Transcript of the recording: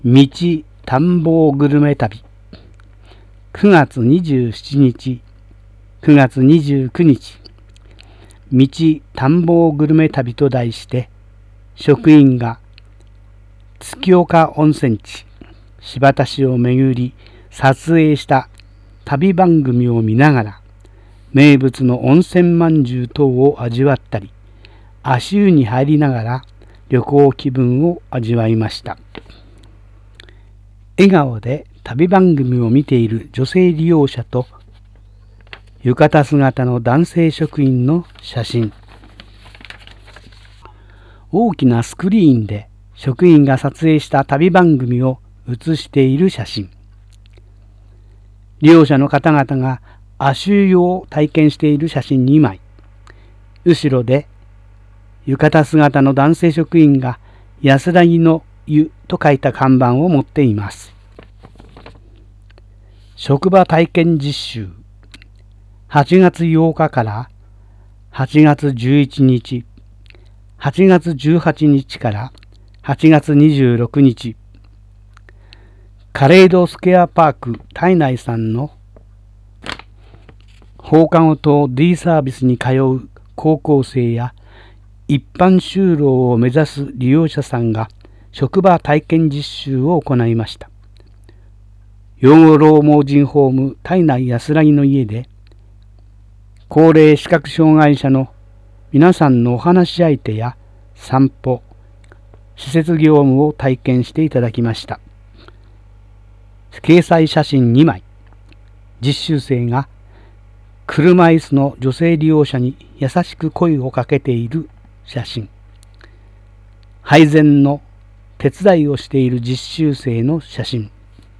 道田んぼグルメ旅9月27日、9月29日、道田んぼグルメ旅と題して、職員が月岡温泉地、新発田市を巡り撮影した旅番組を見ながら、名物の温泉まんじゅう等を味わったり、足湯に入りながら旅行気分を味わいました。笑顔で旅番組を見ている女性利用者と浴衣姿の男性職員の写真。大きなスクリーンで職員が撮影した旅番組を写している写真。利用者の方々が足湯を体験している写真2枚。後ろで浴衣姿の男性職員が安らぎの湯と書いた看板を持っています。職場体験実習。8月8日から8月11日、8月18日から8月26日、カレードスクエアパーク体内さんの放課後等 D サービスに通う高校生や一般就労を目指す利用者さんが職場体験実習を行いました。養護老盲人ホーム体内安らぎの家で高齢視覚障害者の皆さんのお話し相手や散歩、施設業務を体験していただきました。掲載写真2枚。実習生が車椅子の女性利用者に優しく声をかけている写真。配膳の手伝いをしている実習生の写真。